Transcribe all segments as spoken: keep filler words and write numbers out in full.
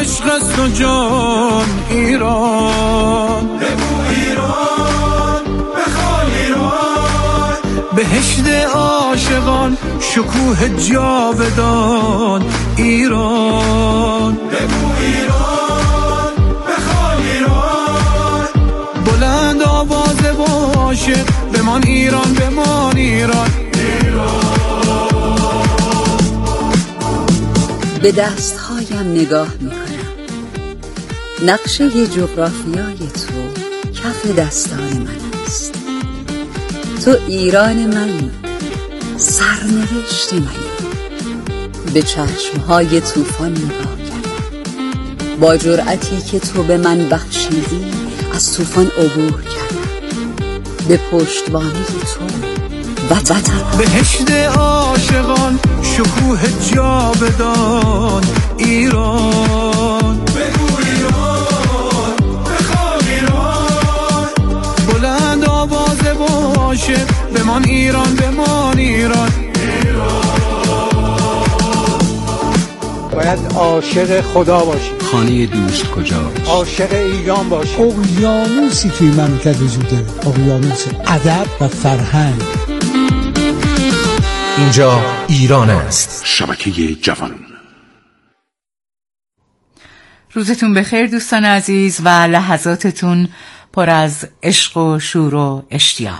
عشق است و جان ایران، بگو ایران، بخوان ایران، بهشت عاشقان، شکوه جاودان ایران، بگو ایران، بخوان ایران، بلند آوازه باشه بمان ایران، بمان ایران. به دستهایم نگاه میکنم، نقشه جغرافیای تو کف دستان من است. تو ایران منی، سرنوشت منی. به چشمهای طوفان نگاه کردم، با جرأتی که تو به من بخشیدی از طوفان عبور کردم. به پشتوانه تو وطن، بهشت عاشقان، شکوه جاودان ایران، بگو ایران، بخوان ایران، بلند آوازه باشه بمان ایران، بمان ایران. باید عاشق خدا باشی. خانه دوست کجاست؟ عاشق ایران باشی. اقیانوسی توی مملکت وجوده، اقیانوس ادب و فرهنگ. اینجا ایران است. شبکه جوان. روزتون بخیر دوستان عزیز و لحظاتتون پر از عشق و شور و اشتیاق.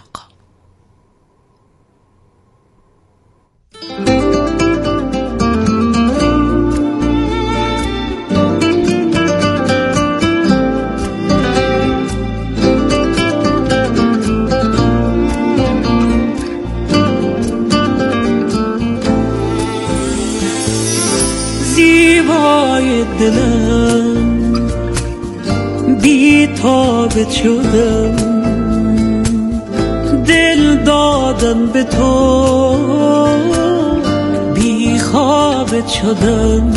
دلم بی تابت شدم، دل دادم به تو بی خوابت شدم.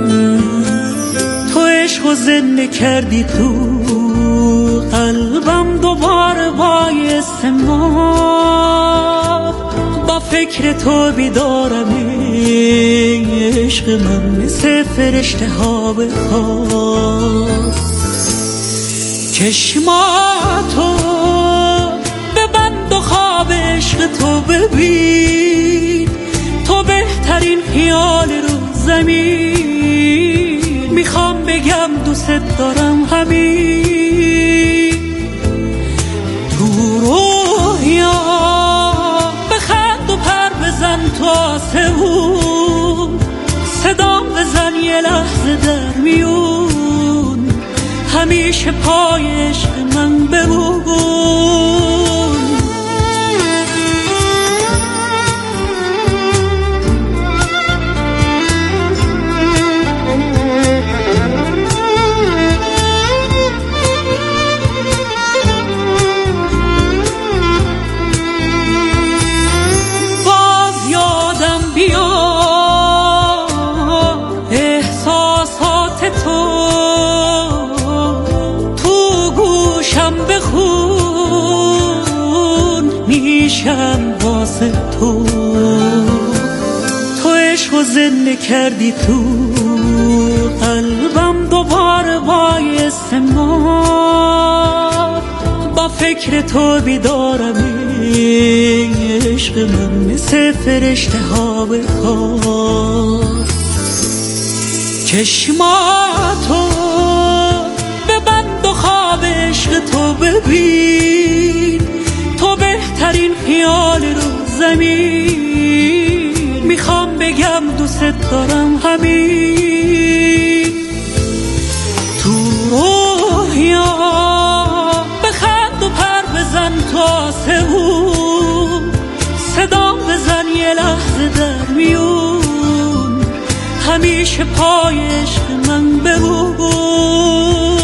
تو عشق و زنده کردی تو قلبم، دوباره بایست ما با فکر تو بیدارم. عشق من مثل فرشته ها به خواب، چشماتو ببند و خواب عشق تو ببین. تو بهترین خیال رو زمین، میخوام بگم دوست دارم همین. تو روحیا بخند و پر بزن تو آسمون، صدام بزن یه لحظه در میون، همیشه پای عشق من بمون. واسه تو تو عشق و زنده کردی تو قلبم، دوباره بایست ما با فکر تو بیدارم. عشق من مثل فرشته ها به خواب، چشماتو ببند و خواب عشق تو ببین. تو بهترین خیال رو زمین، میخوام بگم دوست دارم همین. تو روحیا بخند و پر بزن تو آسمون، صدام بزن یه لحظه در میون، همیشه پای عشق من بمون.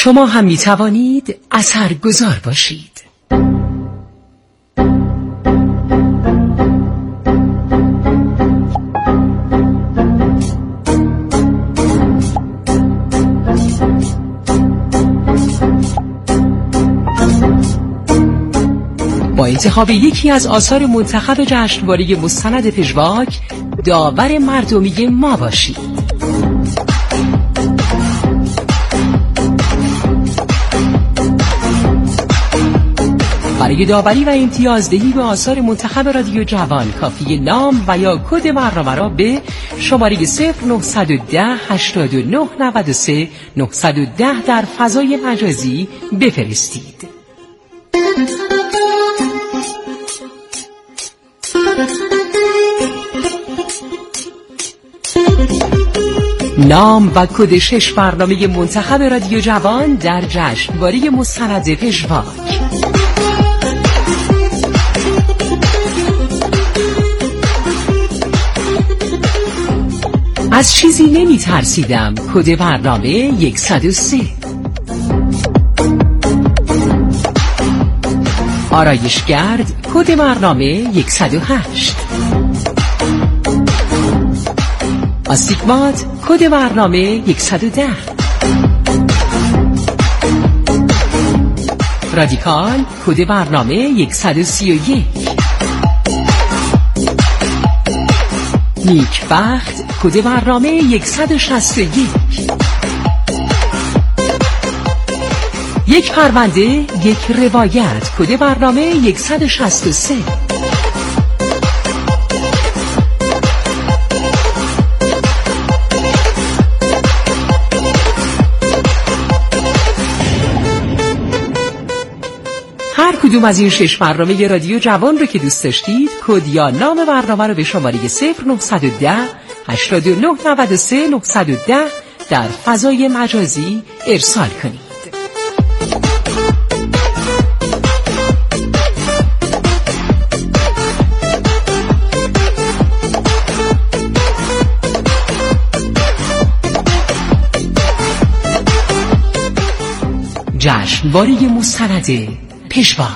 شما هم می توانید اثرگذار باشید. با انتخاب یکی از آثار منتخب جشنواره مستند پژواک داور مردمی ما باشید. برای داوری و امتیازدهی به آثار منتخب رادیو جوان کافی نام و یا کد برنامه را به شماره صفر نه یک صفر هشتاد و نه نود و سه نهصد و ده در فضای مجازی بفرستید. نام و کد شش برنامه منتخب رادیو جوان در جشنواره مستند پژواک. از چیزی نمی ترسیدم کد برنامه صد و سه. آرایشگرد کد برنامه صد و هشت. آستیگمات کد برنامه صد و ده. رادیکال کد برنامه صد و سی و یک. نیکبخت کد برنامه صد و شصت و یک. یک پرونده یک روایت کد برنامه صد و شصت و سه. هر کدوم از این شش برنامه رادیو جوان رو که دوست داشتید کد یا نام برنامه رو به شماره صفر نه یک صفر هشتاد و نه نود و سه نهصد و ده در فضای مجازی ارسال کنید. جشنواره مستند پژواک.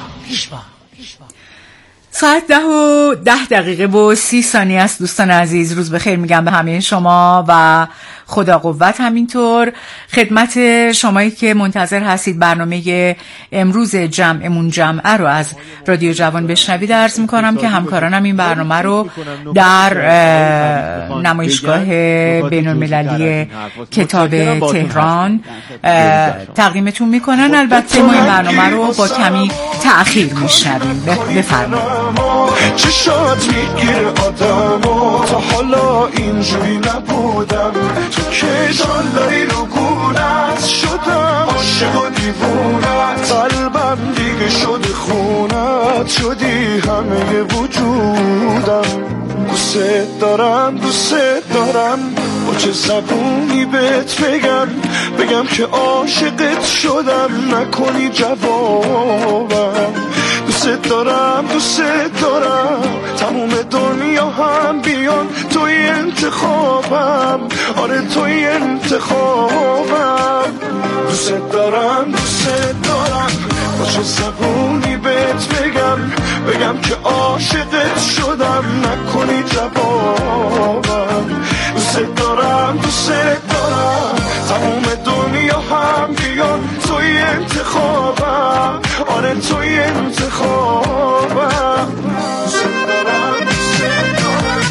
ساعت ده و ده دقیقه و سی ثانیه است. دوستان عزیز روز بخیر میگم به همه شما و خدا قوت. همینطور خدمت شمایی که منتظر هستید برنامه امروز جمعمون جمعه رو از رادیو جوان بشنوید عرض میکنم که همکارانم این برنامه رو در نمایشگاه بین المللی کتاب تهران تقدیمتون میکنن. البته ما این برنامه رو با کمی تأخیر میشنویم. بفرمایید. چشات میگیره آدمو تا حالا اینجوری نبودم تو که جالایی رو گونت شدم عاشق و دیوونت قلبم دیگه شده خونت شدی همه وجودم دوست دارم دوست دارم با چه زبونی بهت بگم بگم که عاشقت شدم نکنی جوابم دوست دارم دوست دارم تموم دنیا هم بیان توی انتخابم آره توی انتخابم دوست دارم دوست دارم با چه زبونی بهت بگم بگم که عاشقت شدم نکنی جوابم دوست دارم دوست دارم تموم دنیا هم بیان توی انتخابم آره توی انتخابم دوست دارم دوست دارم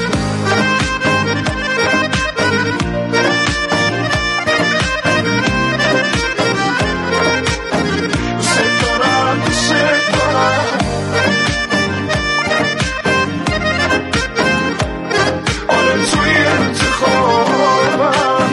دوست دارم دوست دارم آره توی انتخابم.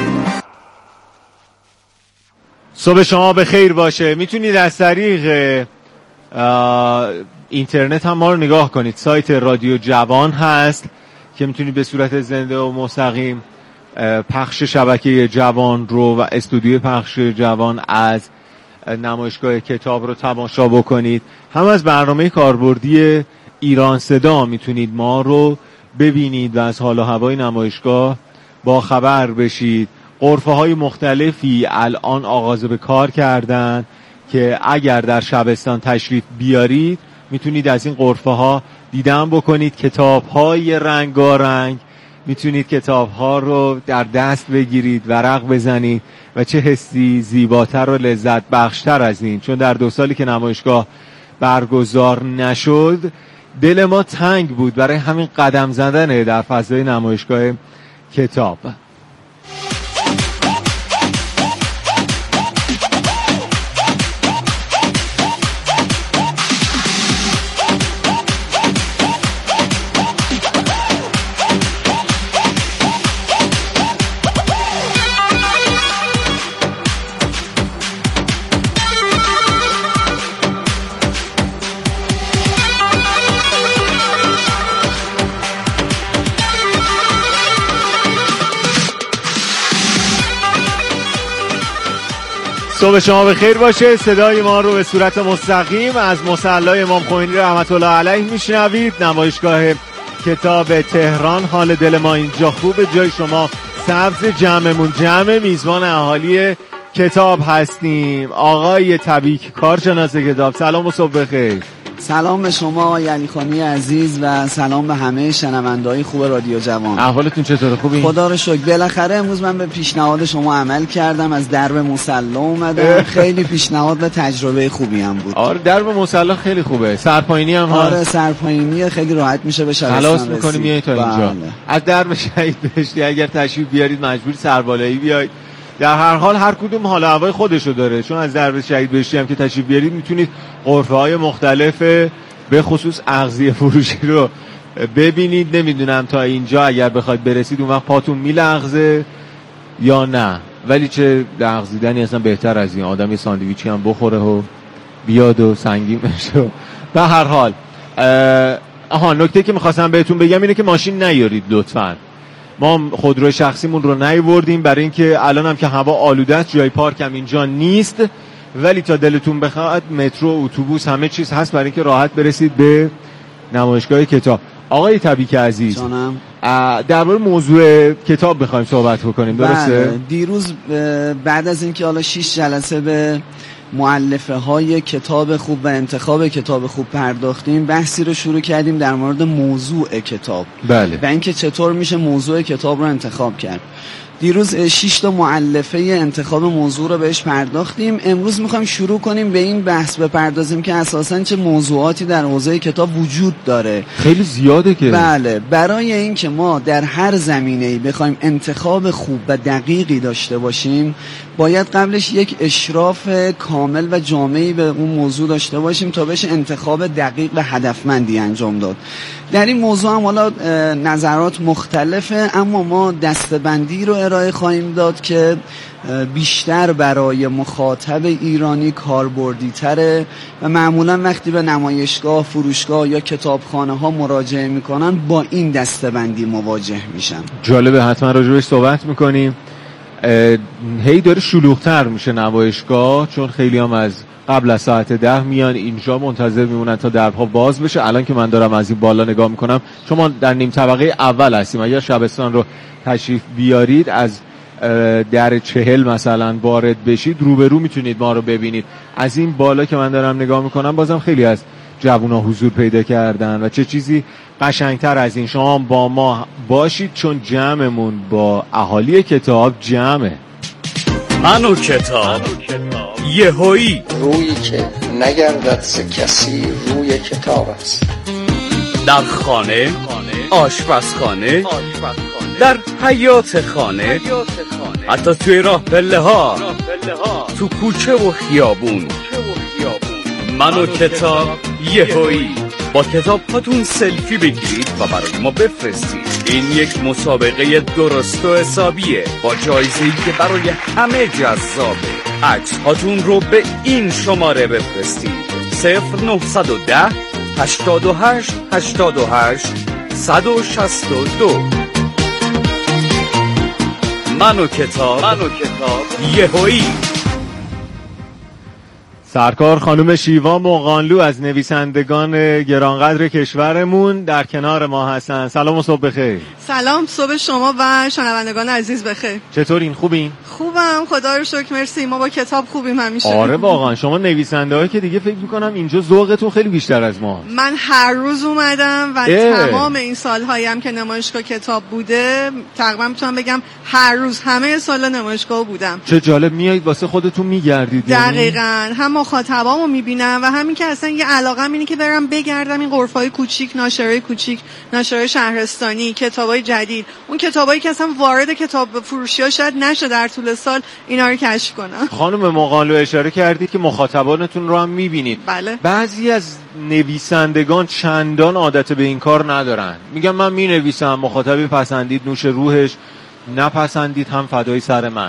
صبح شما به خیر باشه. میتونید از طریق اینترنت هم ما رو نگاه کنید. سایت رادیو جوان هست که میتونید به صورت زنده و مستقیم پخش شبکه جوان رو و استودیو پخش جوان از نمایشگاه کتاب رو تماشا بکنید. هم از برنامه کاربردی ایران صدا میتونید ما رو ببینید و از حال و هوای نمایشگاه با خبر بشید. غرفه های مختلفی الان آغاز به کار کردن که اگر در شبستان تشریف بیارید میتونید از این غرفه ها دیدن بکنید. کتاب های رنگارنگ، میتونید کتاب ها رو در دست بگیرید، ورق بزنید و چه حسی زیباتر و لذت بخشتر از این. چون در دو سالی که نمایشگاه برگزار نشد دل ما تنگ بود برای همین قدم زدن در فضای نمایشگاه کتاب. صبح شما بخیر باشه. صدای ما رو به صورت مستقیم از مصلی امام خمینی رحمت الله علیه میشنوید. نمایشگاه کتاب تهران. حال دل ما اینجا خوبه، جای شما سبز، جمعمون جمع، میزبان اهالی کتاب هستیم. آقای تبیک کارشناس کتاب، سلام و صبح بخیر. سلام به شما آقای علیخانی عزیز و سلام به همه شنونده‌های خوب رادیو جوان. احوالتون چطوره؟ خوبین؟ خدا رو شکر. بالاخره امروز من به پیشنهاد شما عمل کردم، از درب مصلی اومدم. خیلی پیشنهاد و تجربه خوبی هم بود. آره درب مصلی خیلی خوبه. سرپاینی هم هست. آره سرپاینی خیلی راحت میشه به شبستان خلاص می‌کنیم میای تا اینجا. بله. از درب شهید بهشتی اگر تشریف بیارید مجبور سربالایی بیاید. در هر حال هر کدوم حال هوای خودشو داره، چون از درب شهید بهشتی هم که تشریف بیارید میتونید غرفه‌های مختلف به خصوص اغذیه فروشی رو ببینید. نمیدونم تا اینجا اگر بخواید برسید اون وقت پاتون میلغزه یا نه، ولی چه لغزیدنی اصلا بهتر از این آدم یه ساندویچی هم بخوره و بیاد و سنگین بشه. به هر حال آها نکته که میخواستم بهتون بگم اینه که ماشین نیارید لطفاً. ما خودروی شخصیمون رو نیوردیم برای اینکه الان هم که هوا آلوده است، جای پارک هم اینجا نیست، ولی تا دلتون بخواد مترو، اتوبوس، همه چیز هست برای اینکه راحت برسید به نمایشگاه کتاب. آقای تبیک عزیز، جانم، درباره موضوع کتاب بخوایم صحبت بکنیم، درسته؟ بله. دیروز بعد از اینکه حالا شش جلسه به مؤلفه های کتاب خوب و انتخاب کتاب خوب پرداختیم، بحثی رو شروع کردیم در مورد موضوع کتاب. بله. و اینکه چطور میشه موضوع کتاب رو انتخاب کرد. دیروز شش تا مؤلفه انتخاب موضوع رو بهش پرداختیم. امروز میخوایم شروع کنیم به این بحث بپردازیم که اساساً چه موضوعاتی در حوزه کتاب وجود داره. خیلی زیاده که. بله، برای این که ما در هر زمینه‌ای بخوایم انتخاب خوب و دقیقی داشته باشیم، باید قبلش یک اشراف کامل و جامعی به اون موضوع داشته باشیم تا بشه انتخاب دقیق و هدفمندی انجام داد. در این موضوع هم حالا نظرات مختلفه، اما ما دسته‌بندی رو ارائه خواهیم داد که بیشتر برای مخاطب ایرانی کاربردی تره و معمولا وقتی به نمایشگاه، فروشگاه یا کتابخانه ها مراجعه میکنن با این دسته‌بندی مواجه میشن. جالبه، حتما راجبش صحبت میکنیم. هی داره شلوغ‌تر میشه نمایشگاه، چون خیلی هم از قبل از ساعت ده میان اینجا منتظر میمونن تا درها باز بشه. الان که من دارم از این بالا نگاه میکنم، شما در نیم طبقه اول هستیم، اگر شبستان رو تشریف بیارید از در چهل مثلا وارد بشید، روبرو میتونید ما رو ببینید. از این بالا که من دارم نگاه میکنم بازم خیلی از جوونا حضور پیدا کردن و چه چیزی قشنگتر از این. شما با ما باشید چون جمعمون با اهالی کتاب جمعه. من و کتاب یهویی رویی که نگردد ز کسی روی کتاب است. در خانه، آشپزخانه، در حیاط خانه، حتی توی راه پله ها، تو کوچه و خیابون. من و کتاب یهویی. با کتاب هاتون سلفی بگیرید و برای ما بفرستید. این یک مسابقه درست و حسابیه با جایزه‌ای که برای همه جذابه. عکس هاتون رو به این شماره بفرستید: صفر نهصد و ده هشتاد و هشت هشتاد و هشت صد و شصت و دو. من و کتاب، من و کتاب یهویی. سرکار خانم شیوا مغانلو از نویسندگان گرانقدر کشورمون در کنار ما هستن. سلام و صبح بخیر. سلام، صبح شما و شنوندگان عزیز بخیر. چطورین؟ خوبین؟ خوبم، خدا رو شکر، مرسی. ما با کتاب خوبیم همیشه. آره واقعا شما نویسنده‌ای که دیگه فکر می‌کنم اینجا ذوقتون خیلی بیشتر از ما. من هر روز اومدم و اه. تمام این سال‌هایی هم که نمایشگاه کتاب بوده تقریبا میتونم بگم هر روز همه سالا نمایشگاه بودم. چه جالب، میایید واسه خودتون میگردید؟ دقیقاً، هم مخاطبامو میبینم و همین که اصلا یه علاقه‌م اینه که برم بگردم این غرفه‌های کوچیک، ناشرای کوچیک، ناشرای شهرستانی، کتابای جدید، اون کتابایی که اصلا وارد کتاب فروشی‌ها شاید نشه در طول سال، اینا رو کشف کنم. خانم مغانلو اشاره کردید که مخاطبانتون رو هم میبینید. بله. بعضی از نویسندگان چندان عادت به این کار ندارن، میگم من مینویسم، مخاطبی پسندید نوش روحش، نپسندید هم فدای سر من.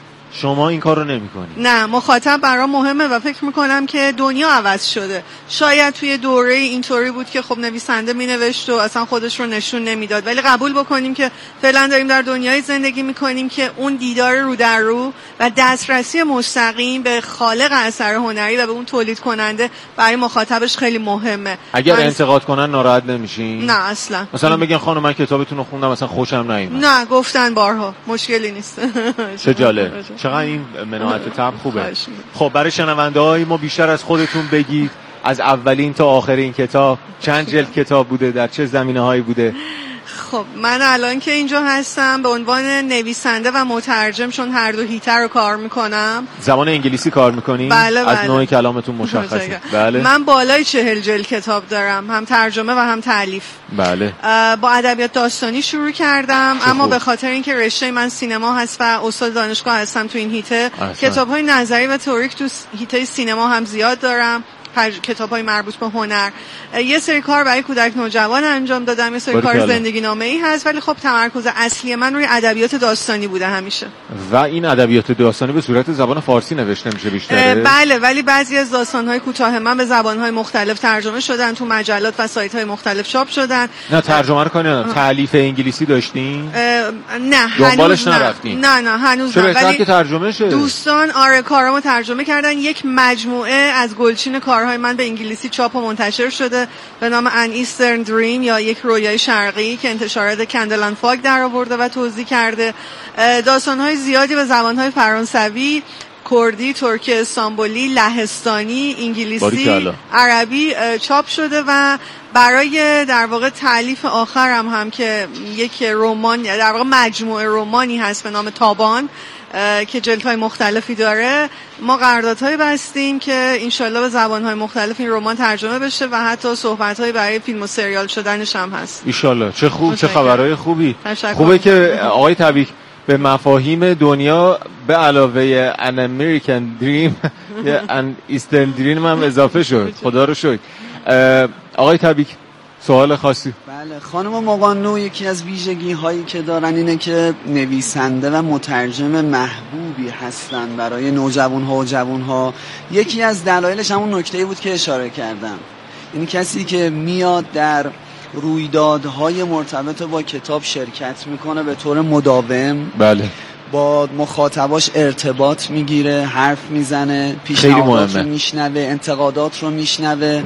شما این کار رو نمی کنید؟ نه، مخاطب برام مهمه و فکر میکنم که دنیا عوض شده. شاید توی دوره اینطوری بود که خب نویسنده می نوشت و اصلا خودش رو نشون نمیداد، ولی قبول بکنیم که فعلا داریم در دنیای زندگی میکنیم که اون دیدار رو در رو و دسترسی مستقیم به خالق اثر هنری و به اون تولید کننده برای مخاطبش خیلی مهمه. اگر من... انتقاد کنن ناراحت نمیشین؟ نه اصلا. مثلا بگن خانم من کتابتون رو خوندم مثلا خوشم نیومد. نه، گفتن بارها، مشکلی نیست. چه جالب. چقدر این مناعت طبع خوبه. خب برای شنونده‌های ما بیشتر از خودتون بگید، از اولین تا آخرین کتاب چند جلد کتاب بوده، در چه زمینه‌هایی بوده؟ خب من الان که اینجا هستم به عنوان نویسنده و مترجم، چون هر دو هیته رو کار میکنم. زبان انگلیسی کار میکنی؟ بله بله. از نوع کلامتون مشخصه. بله. من بالای چهل جلد کتاب دارم، هم ترجمه و هم تالیف. بله. با ادبیات داستانی شروع کردم، اما به خاطر اینکه رشته من سینما هست و استاد دانشگاه هستم تو این هیته، کتاب‌های نظری و تئوریک تو هیته سینما هم زیاد دارم. کتاب‌های مربوط به هنر، یه سری کار برای کودک نوجوان انجام دادم، یه سری کار زندگی نامه‌ای هست، ولی خب تمرکز اصلی من روی ادبیات داستانی بوده همیشه. و این ادبیات داستانی به صورت زبان فارسی نوشته میشه بیشتره؟ بله، ولی بعضی از داستان‌های کوتاه من به زبان‌های مختلف ترجمه شدن، تو مجلات و سایت‌های مختلف چاپ شدن. نه ترجمه رو کنین، تالیف انگلیسی داشتین؟ نه، دنبالش نرفتین؟ نه نه هنوز نه، ولی که ترجمه شه. دوستان آره کارامو ترجمه کردن. یک مجموعه از گلچین کارهای من به انگلیسی چاپ و منتشر شده به نام ان ایسترن دریم یا یک رویای شرقی که انتشارات کندل اند فاگ در آورده و توزیع کرده. داستان‌های زیادی به زبان‌های فرانسوی، کردی، ترکی استانبولی، لهستانی، انگلیسی، عربی چاپ شده و برای در واقع تالیف آخرم هم که یک رمان، در واقع مجموعه رمانی هست به نام تابان که جلدهای مختلفی داره، ما قراردادهای بستیم که انشالله به زبانهای مختلف این رمان ترجمه بشه و حتی صحبت‌های برای فیلم و سریال شدنش هم هست. انشالله. چه خوب، چه خبرهای خوبی. تشکر. خوبه که آقای طبیک به مفاهیم دنیا به علاوه ان امریکن دریم یه ان ایسترن دریم هم اضافه شد. خدا رو شکر. آقای طبیک سوال خاصی؟ بله، خانم مغانلو یکی از ویژگی هایی که دارن اینه که نویسنده و مترجم محبوبی هستن برای نوجوان ها و جوان ها. یکی از دلایلش همون نکته‌ای بود که اشاره کردم، این کسی که میاد در رویدادهای مرتبط با کتاب شرکت میکنه به طور مداوم. بله. با مخاطباش ارتباط میگیره، حرف میزنه، پیشنهادات رو میشنوه، انتقادات رو میشنوه،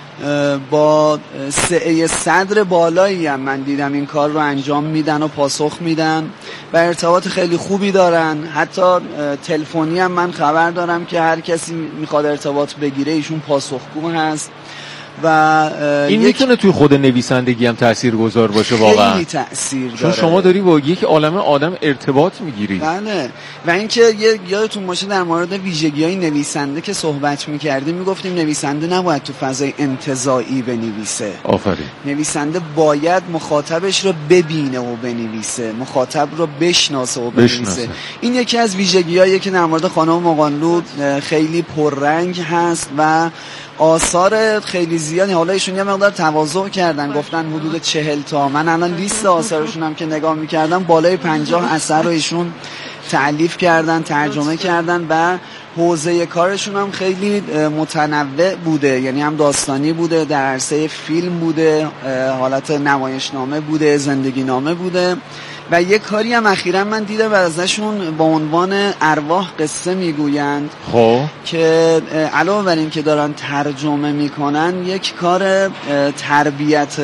با سعه صدر بالایی هم من دیدم این کار رو انجام میدن و پاسخ میدن و ارتباط خیلی خوبی دارن. حتی تلفنی هم من خبر دارم که هر کسی میخواد ارتباط بگیره ایشون پاسخگو هست و این میتونه توی خود نویسندگی هم تاثیرگذار باشه واقعا. خیلی تاثیر داره، چون شما داری با یک عالمه آدم ارتباط میگیری. بله. و اینکه یادتون باشه در مورد ویژگی‌های نویسنده که صحبت می‌کردیم میگفتیم نویسنده نباید تو فضای انتزاعی بنویسه. آفرین. نویسنده باید مخاطبش رو ببینه و بنویسه، مخاطب رو بشناسه و بنویسه. بشناسه. این یکی از ویژگی‌هایی که در مورد خانم مغانلو خیلی پررنگ هست و آثار خیلی زیادی. حالا ایشون یه مقدار تواضع کردن، گفتن حدود چهل تا. من الان لیست آثارشون هم که نگاه میکردم بالای پنجاه اثر رو ایشون تألیف کردن، ترجمه کردن و حوزه کارشون هم خیلی متنوع بوده، یعنی هم داستانی بوده، در عرصه فیلم بوده، حالت نمایشنامه بوده، زندگی نامه بوده و یه کاری هم اخیراً من دیدم و ازشون با عنوان ارواح قصه میگویند خب که علاوه بر این که دارن ترجمه میکنن یک کار تربیت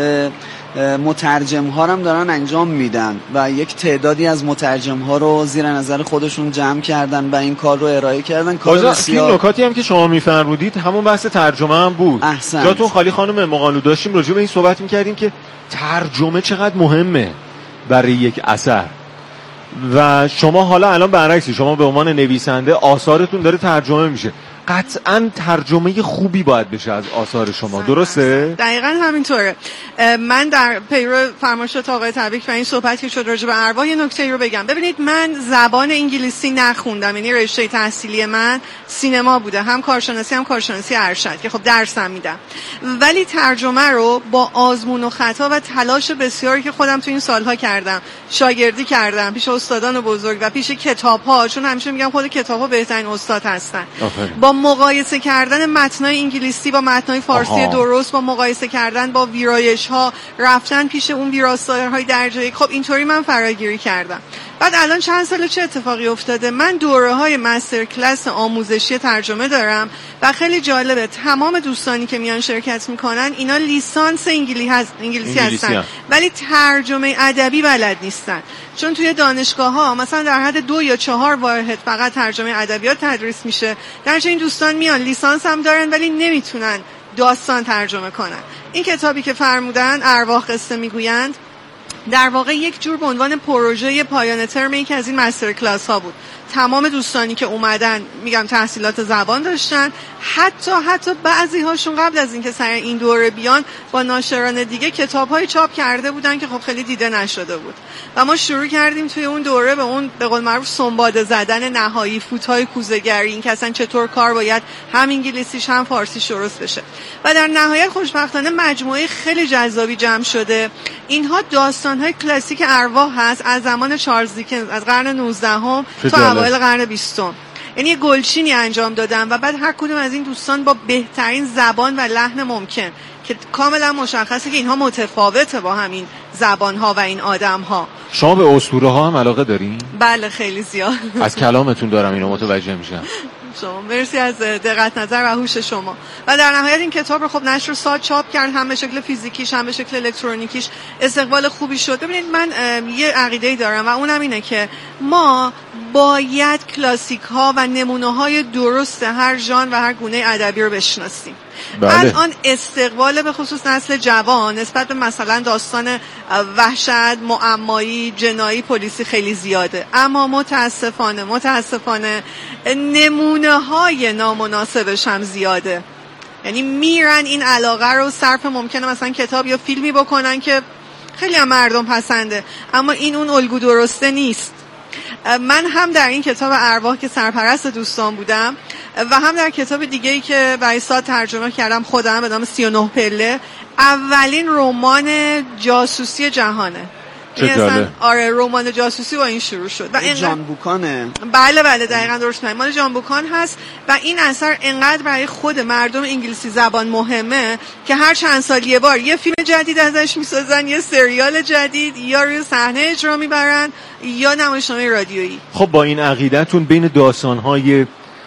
مترجم ها هم دارن انجام میدن و یک تعدادی از مترجم ها رو زیر نظر خودشون جمع کردن و این کار رو ارائه کردن. کار بسیار این نکاتی هم که شما میفرمودید همون بحث ترجمه هم بود. احسن. جاتون خالی خانم مقالو داشتیم راجع به این صحبت میکردیم که ترجمه چقدر مهمه برای یک اثر و شما حالا الان برعکسی، شما به عنوان نویسنده آثارتون داره ترجمه میشه، قطعاً ترجمه خوبی باید بشه از آثار شما، درسته؟ دقیقاً همینطوره. من در پیرو فرمایشات آقای تبریک و این صحبت که شد راجع به ارواح یه نکته رو بگم. ببینید من زبان انگلیسی نخوندم، یعنی رشته تحصیلی من سینما بوده، هم کارشناسی هم کارشناسی ارشد که خب درسم میدم، ولی ترجمه رو با آزمون و خطا و تلاش بسیاری که خودم تو این سالها کردم، شاگردی کردم پیش استادان بزرگ و پیش کتاب‌ها، چون همیشه میگم خود کتاب‌ها بهترین استاد هستن، با مقایسه کردن متنای انگلیسی با متنای فارسی آها. درست، با مقایسه کردن با ویرایش ها، رفتن پیش اون ویراستارهای درجه، خب اینطوری من فراگیری کردم. بعد الان چند سال چه اتفاقی افتاده؟ من دوره های مستر کلاس آموزشی ترجمه دارم و خیلی جالبه تمام دوستانی که میان شرکت میکنن اینا لیسانس انگلیسی هست، انگلیسی هستن هم. ولی ترجمه ادبی بلد نیستن، چون توی دانشگاه ها مثلا در حد دو یا چهار واحد فقط ترجمه ادبیات تدریس میشه، در این دوستان میان لیسانس هم دارن ولی نمیتونن داستان ترجمه کنن. این کتابی که فرمودن ارواح قصه میگویند در واقع یک جور به عنوان پروژه پایان ترم یکی از این مستر کلاس ها بود. تمام دوستانی که اومدن میگم تحصیلات زبان داشتن، حتی حتی بعضی هاشون قبل از اینکه سر این دوره بیان با ناشران دیگه کتاب‌های چاپ کرده بودن که خب خیلی دیده نشده بود و ما شروع کردیم توی اون دوره به اون به قول معروف سنباده زدن نهایی، فوت‌های کوزه‌گری، این که اصلا چطور کار باید هم انگلیسیش هم فارسیش درست بشه و در نهایت خوشبختانه مجموعه خیلی جذابی جمع شده. اینها داستان‌های کلاسیک ارواح هست از زمان چارلز دیکنز، از قرن نوزدهم تا اوایل قرن بیستم. یعنی یه گلچینی انجام دادم و بعد هر کدوم از این دوستان با بهترین زبان و لحن ممکن که کاملا مشخصه که اینها متفاوته با همین زبان‌ها و این آدم‌ها. شما به اسطوره ها هم علاقه دارین؟ بله خیلی زیاد. از کلامتون دارم اینو متوجه میشم. شما مرسی از دقت نظر و هوش شما. و در نهایت این کتاب رو خب نشر ساد چاپ کرد، هم به شکل فیزیکیش هم به شکل الکترونیکیش استقبال خوبی شد. ببینید من یه عقیده‌ای دارم و اونم اینه که ما باید کلاسیک ها و نمونه های درست هر ژانر و هر گونه ادبی رو بشناسیم. بله. الان استقبال به خصوص نسل جوان نسبت به مثلا داستان وحشت، معمایی، جنایی، پلیسی خیلی زیاده، اما متاسفانه متاسفانه نمونه های نامناسبش هم زیاده. یعنی میرن این علاقه رو صرف ممکنه مثلا کتاب یا فیلمی بکنن که خیلی هم مردم پسنده، اما این اون الگو درسته نیست. من هم در این کتاب ارواح که سرپرست دوستان بودم و هم در کتاب دیگه‌ای که برای ساد ترجمه کردم خودم به نام سی و نه پله، اولین رمان جاسوسی جهانه. چطوره؟ آره رمان جاسوسی با این شروع شد و جان بوکانه. بله بله دقیقاً درست میگم، مال جان بوکان هست و این اثر انقدر برای خود مردم انگلیسی زبان مهمه که هر چند سال یه بار یه فیلم جدید ازش میسازن، یه سریال جدید، یا روی صحنه اجرا میبرن یا نمایشنامه رادیویی. خب با این عقیدتون بین داستان‌های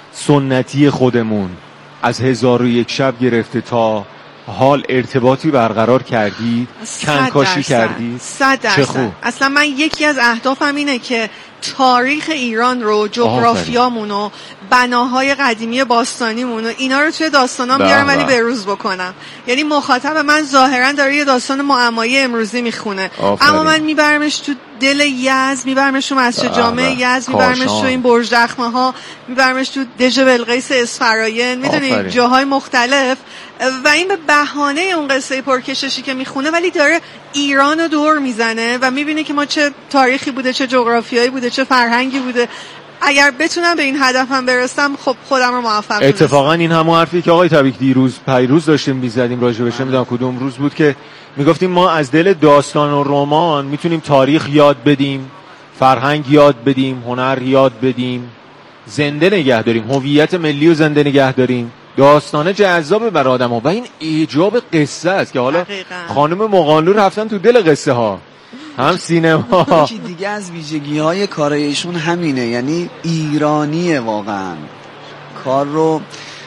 سنتی خودمون از هزار و یک شب گرفته تا حال ارتباطی برقرار کردید؟ کنکاشی کردید؟ صد درصد. اصلا من یکی از اهدافم اینه که تاریخ ایران رو، جغرافیامونو، بناهای قدیمی باستانیمونو اینا رو توی داستانام بیارم ولی بروز بکنم. یعنی مخاطب من ظاهرا داره یه داستان معمایی امروزی میخونه، اما من میبرمش تو دل یزد، میبرمش تو مسجد جامع یزد، میبرمش تو این برج دخمه ها، میبرمش تو دژ بلقیس اسفراین، میدونید جاهای مختلف و این به بهانه اون قصه پرکششی که میخونه ولی داره ایران رو دور میزنه و میبینه که ما چه تاریخی بوده، چه جغرافیایی بوده، چه فرهنگی بوده. اگر بتونم به این هدفم برسم خب خودم رو موفق می‌دونم. اتفاقا این همون حرفی که آقای تبریک دیروز پیروز داشتیم می‌زدیم راجع بهش، نمیدونم کدوم روز بود که میگفتیم ما از دل داستان و رمان میتونیم تاریخ یاد بدیم، فرهنگ یاد بدیم، هنر یاد بدیم، زنده نگه داریم، هویت ملی رو زنده نگه داریم. داستانه جذابه برای آدم‌ها و این ایجاب قصه است که حالا خانم مقالو رفتن تو دل قصه ها. هم سینما. یکی دیگه از ویژگی‌های کارای ایشون همینه، یعنی ایرانیه واقعا. کار رو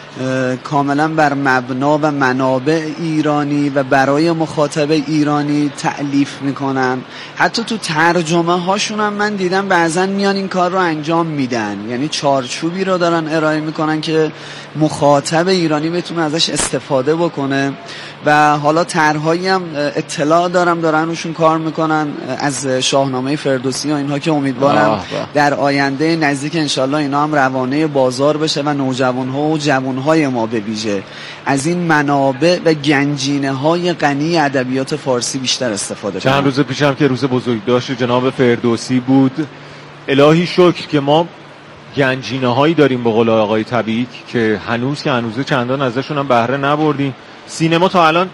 کاملا بر مبنا و منابع ایرانی و برای مخاطب ایرانی تألیف میکنن. حتی تو ترجمه هاشون هم من دیدم بعضن میان این کار رو انجام میدن، یعنی چارچوبی رو دارن ارائه میکنن که مخاطب ایرانی بتونه ازش استفاده بکنه. و حالا طرحهایی هم اطلاع دارم دارن روشون کار میکنن از شاهنامه فردوسی و اینها که امیدوارم در آینده نزدیک انشالله اینا هم روانه بازار بشه و نوجوانها و جوانهای ما به ویژه از این منابع و گنجینه های غنی ادبیات فارسی بیشتر استفاده کنن. چند روز پیشم که روز بزرگداشت جناب فردوسی بود، الهی شکر که ما گنجینه هایی داریم به قول آقای طبیعی که هنوز که هنوزه چندان ازشون هم بهره نبردیم. سینما تا الان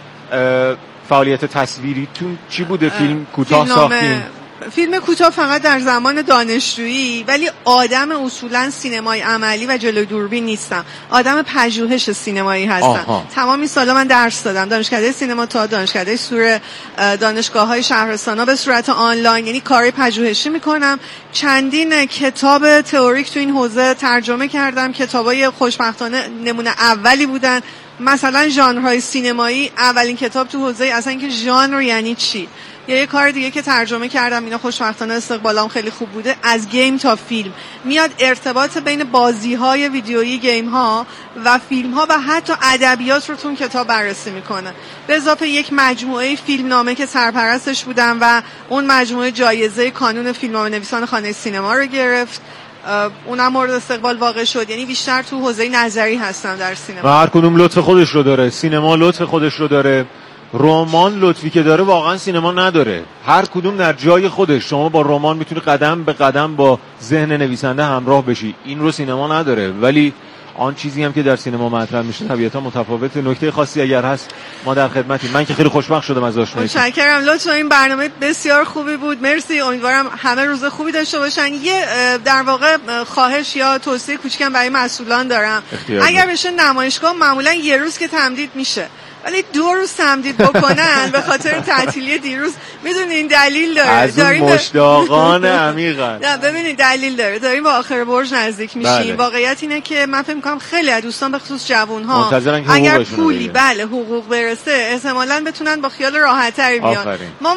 فعالیت تصویریتون چی بوده؟ فیلم کوتاه ساختین؟ فیلم کوتاه فقط در زمان دانشجویی، ولی آدم اصولا سینمای عملی و جلوی دوربین نیستم، آدم پژوهش سینمایی هستم. آها. تمام این سالا من درس دادم، دانشکده سینما تا دانشکده سور، دانشگاه‌های شهرستان‌ها به صورت آنلاین، یعنی کاری پژوهشی میکنم. چندین کتاب تئوریک تو این حوزه ترجمه کردم، کتابای خوشبختانه نمونه اولی بودن. مثلا ژانرهای سینمایی، اولین کتاب تو حوزه اصلا که ژانر یعنی چی. یا یه کار دیگه که ترجمه کردم، اینا خوشبختانه استقبالام خیلی خوب بوده، از گیم تا فیلم. میاد ارتباط بین بازی‌های ویدیویی، گیم‌ها و فیلم‌ها و حتی ادبیات رو تو کتاب بررسی میکنه. به اضافه یک مجموعه فیلمنامه که سرپرستش بودم و اون مجموعه جایزه کانون فیلمنامه‌نویسان خانه سینما رو گرفت. اونم مورد استقبال واقع شد. یعنی بیشتر تو حوزه نظری هستم در سینما. و هر کدوم لطف خودش رو داره. سینما لطف خودش رو داره. رمان لطفی که داره واقعا سینما نداره. هر کدوم در جای خودش. شما با رمان میتونی قدم به قدم با ذهن نویسنده همراه بشی. این رو سینما نداره. ولی آن چیزی هم که در سینما مطرح میشه طبیعتا متفاوته. نکته خاصی اگر هست ما در خدمتیم. من که خیلی خوشبخت شدم از آشناییتون. متشکرم. لطفا این برنامه بسیار خوبی بود. مرسی. امیدوارم همه روز خوبی داشته باشن. یه در واقع خواهش یا توصیه کوچیکم برای مسئولان دارم. اگر بشه نمایشگاه معمولا یه روز که تمدید میشه، ولی دو روز تمدید بکنن به خاطر تعطیلی دیروز. میدونین دلیل داره. از اون مشتاقان عمیقا. نه ببینید دلیل داره. داریم با آخر برج نزدیک میشیم. بله. واقعیت اینه که من فکر می‌کنم خیلی از دوستان به خصوص جوان‌ها اگر پولی بله حقوق برسه احتمالاً بتونن با خیال راحت‌تری بیان.